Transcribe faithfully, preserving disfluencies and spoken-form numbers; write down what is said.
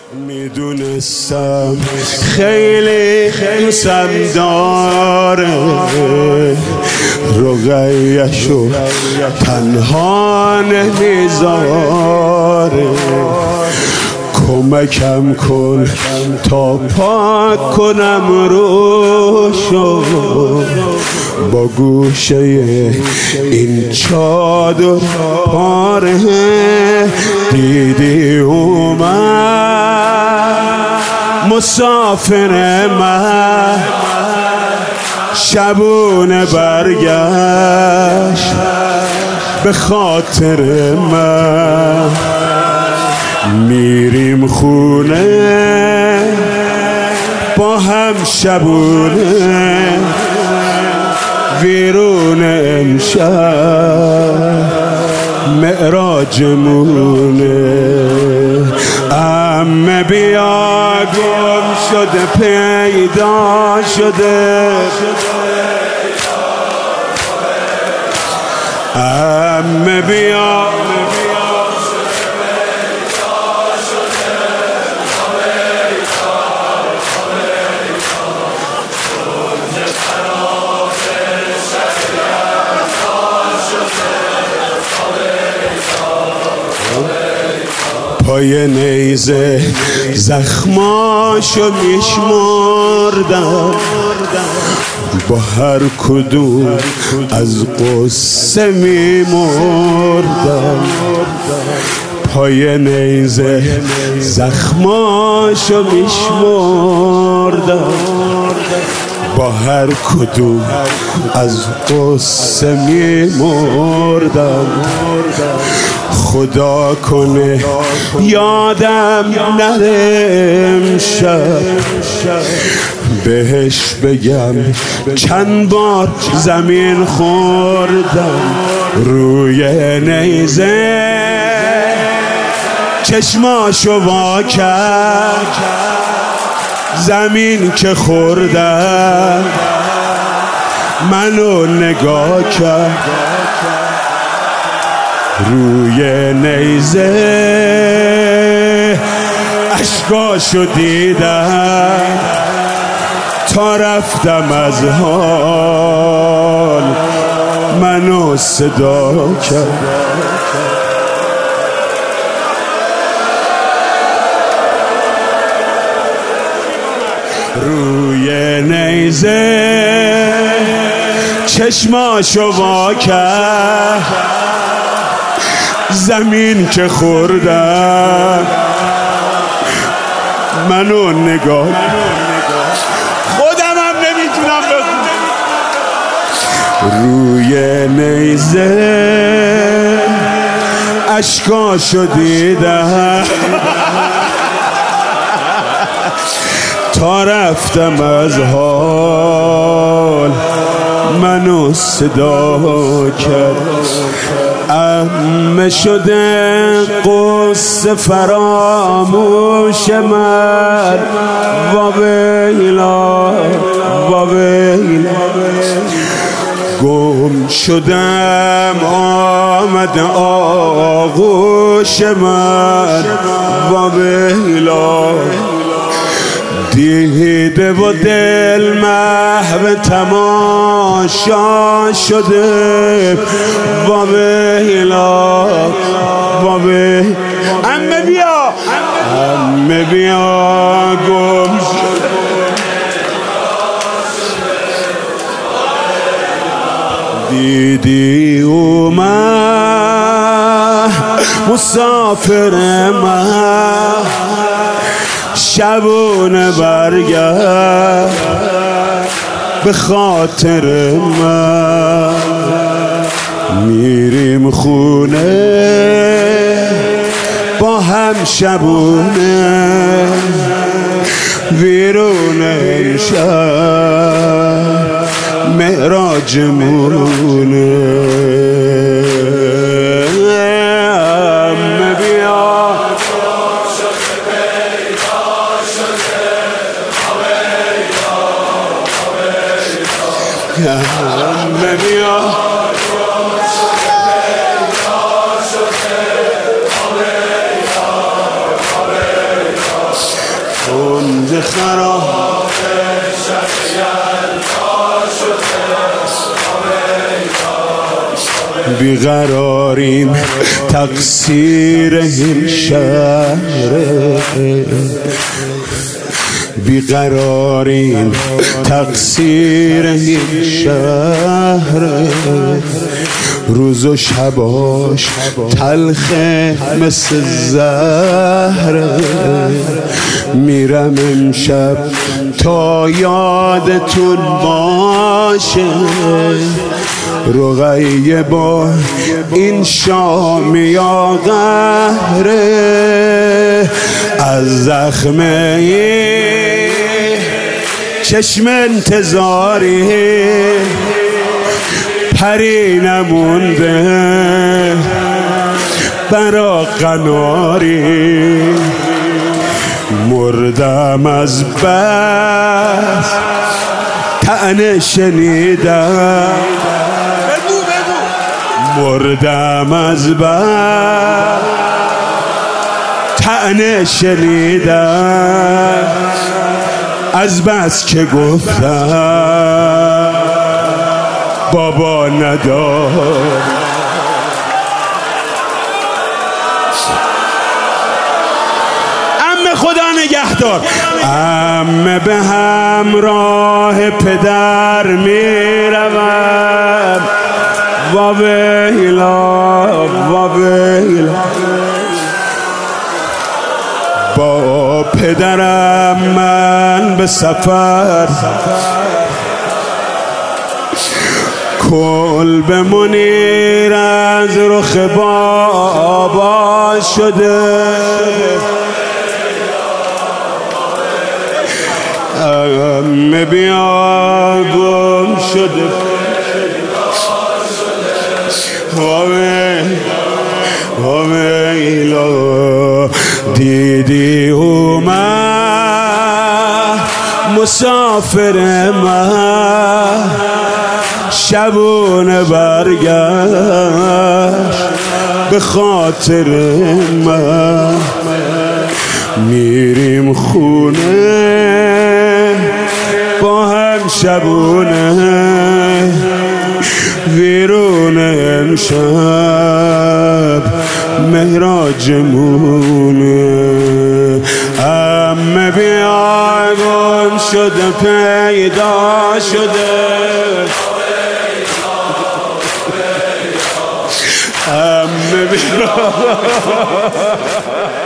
میدونستم خیلی دوستم داره، رقیه‌شو تنها نمیذاره. کمکم کن تا پاک کنم روشو، با گوشه این چادر پاره. دیدی اومد مسافر من، شبونه برگشت به خاطر من. میریم خونه با هم شبونه، ویرون امشب معراجمونه. عمه بیا گم شده پیدا شده، عمه بیا پای نیزه زخماشو میشمردم، با هر کدوم از قصه میمردم. پای نیزه زخماشو میشمردم، با هر کدوم از قصه میمردم. خدا کنه یادم نره امشب، بهش بگم چند بار زمین خوردم. روی نیزه چشماشو وا کرد، زمین که خوردم منو نگاه کرد. روی نیزه اشکاشو دیدم، تا رفتم از حال منو صدا کرد. روی نیزه چشماشو وا کرد، زمین که خوردم منو نگاه. خودم هم نمیتونم بخونم. روی نیزه اشکاشو دیدم، تا رفتم از حال منو صدا کرد. عمه شده قصه فراموش من، واویلا واویلا. گم شدم آمد آغوش من، واویلا. دیده و دل محو تماشا شده، واویلا واویلا. عمه بیا عمه بیا گم شده. دیدی اومد مسافر من، شبونه برگشت به خاطر من. میریم خونه با هم شبونه، ویرون امشب معراجمونه. عمه بیا کند خراب بیقراریم تقصیر این شهر، بیقراریم تقصیر این شهر، روز و شباش تلخه مثل زهر، میرم امشب تا یادتون باشه رقیه با این شام یا قهره، از زخمه چشم انتظاری پری نمونده برا قناری، مردم از بس طعنه شنیدم، مردم از بس طعنه شنیدم، از بس که گفتم بابا ندار. عمه خدا نگهدار. عمه به همراه پدر میروم، وابیلا وابیلا، با پدرم من به سفر، کل به منیر از رخ بابا شده، امه بیا گم شده، ویلا دیدی اومد مسافر من، شبونه برگشت به خاطر من، میریم خونه با هم شبونه، ویرون امشب مهراجمونه، عمه بیا گم شده پیدا شده، عمه بیا